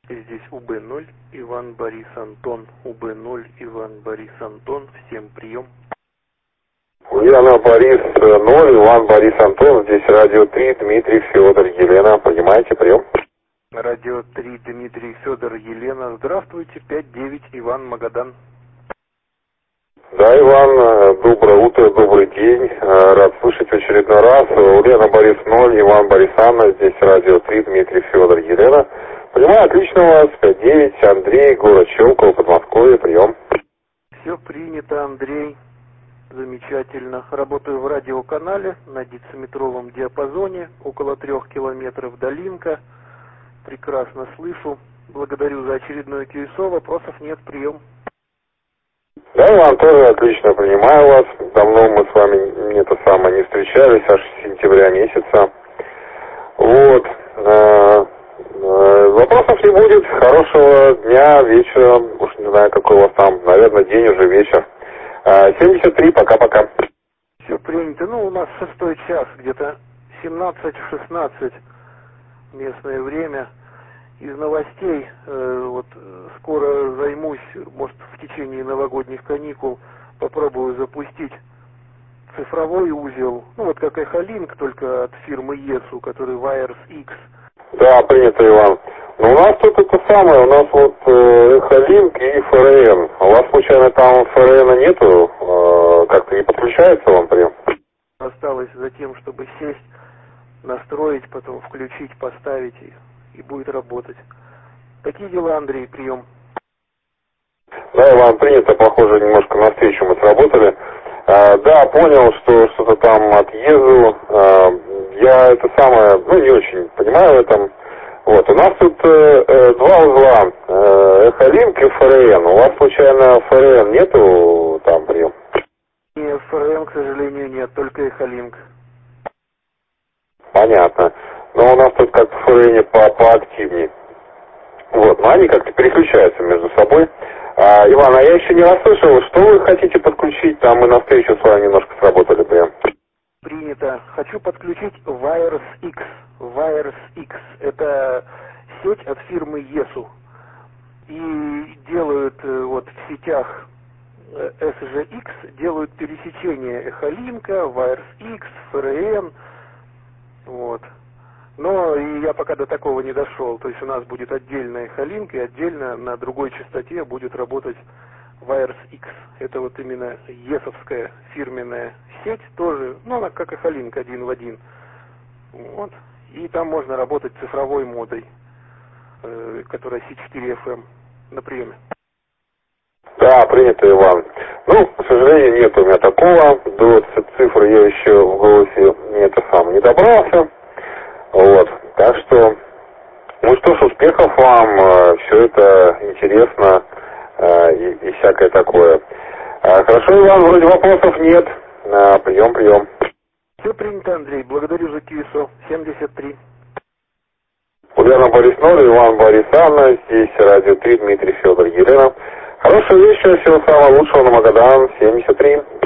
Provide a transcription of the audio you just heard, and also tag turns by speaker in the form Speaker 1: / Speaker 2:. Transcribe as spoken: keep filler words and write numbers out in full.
Speaker 1: Здесь У Б ноль, Иван Борис Антон, У Б ноль, Иван Борис Антон, всем прием.
Speaker 2: Ульяна Борис ноль, Иван Борис Антон, здесь радио три, Дмитрий, Федор, Елена, понимаете, прием?
Speaker 1: Радио три, Дмитрий, Федор, Елена, здравствуйте, пять девять, Иван, Магадан.
Speaker 2: Да, Иван, доброе утро, добрый день, рад слышать в очередной раз. Ульяна Борис ноль, Иван Борис Анна, здесь радио три, Дмитрий, Федор, Елена. Понимаю, отлично у вас, пять девять, Андрей, город Щелково, Подмосковье, прием.
Speaker 1: Все принято, Андрей. Замечательно. Работаю в радиоканале на дециметровом диапазоне, около трех километров долинка. Прекрасно слышу. Благодарю за очередное КЮСО. Вопросов нет, прием.
Speaker 2: Да, Иван, тоже отлично принимаю вас. Давно мы с вами не то самое не встречались, аж с сентября месяца. Вот. Вопросов не будет. Хорошего дня, вечера. Уж не знаю, какой у вас там. Наверное, день уже, вечер. семьдесят три, пока-пока.
Speaker 1: Все принято. Ну, у нас шестой час, где-то семнадцать шестнадцать местное время. Из новостей, э, вот скоро займусь, может, в течение новогодних каникул попробую запустить цифровой узел, ну вот как Эхолинк, только от фирмы ЕСУ, который Wires X.
Speaker 2: Да, принято, Иван. Но у нас тут это самое, у нас вот Эхолинк и эф эр эн. У вас, случайно, там эф эр эн нету? Э, как-то не подключается вам прием?
Speaker 1: Осталось за тем, чтобы сесть, настроить, потом включить, поставить и, и будет работать. Такие дела, Андрей, прием.
Speaker 2: Да, Иван, принято, похоже, немножко навстречу мы сработали. А, да, понял, что что-то там от ЕЗУ. А, я это самое, ну, не очень понимаю в этом. Вот, у нас тут э, э, два узла, э, Эхолинк и эф эр эн. У вас, случайно, эф эр эн нету там прием?
Speaker 1: И эф эр эн, к сожалению, нет, только Эхолинк.
Speaker 2: Понятно. Но у нас тут как в эф эр эн по поактивнее. Вот, но они как-то переключаются между собой. А, Иван, а я еще не расслышал, что вы хотите подключить, там мы на встречу с вами немножко сработали прям.
Speaker 1: Принято. Хочу подключить Wires X. Wires X. Это сеть от фирмы ЕСУ. И делают э, вот в сетях э, эс жи икс, делают пересечение Эхолинка, Wires X, эф эр эн. Вот. Но и я пока до такого не дошел. То есть у нас будет отдельная Эхолинк, и отдельно на другой частоте будет работать Wires X. Это вот именно есовская фирменная сеть, тоже, ну она как Эхолинк один в один. Вот. И там можно работать цифровой модой, э, которая си четыре эф эм на приеме.
Speaker 2: Да, принято, Иван. Ну, к сожалению, нет у меня такого. До цифры я еще в голосе не это сам не добрался. Вот. Так что, ну что ж, успехов вам. Все это интересно и, и всякое такое. Хорошо, Иван, вроде вопросов нет. Прием, прием.
Speaker 1: Все принято, Андрей. Благодарю за КЮСО. семьдесят три.
Speaker 2: Ульяна Борис ноль, Иван Борис Анна. Здесь радио три, Дмитрий, Федор, Елена. Хорошего вечера, всего самого лучшего на Магадан. семьдесят три.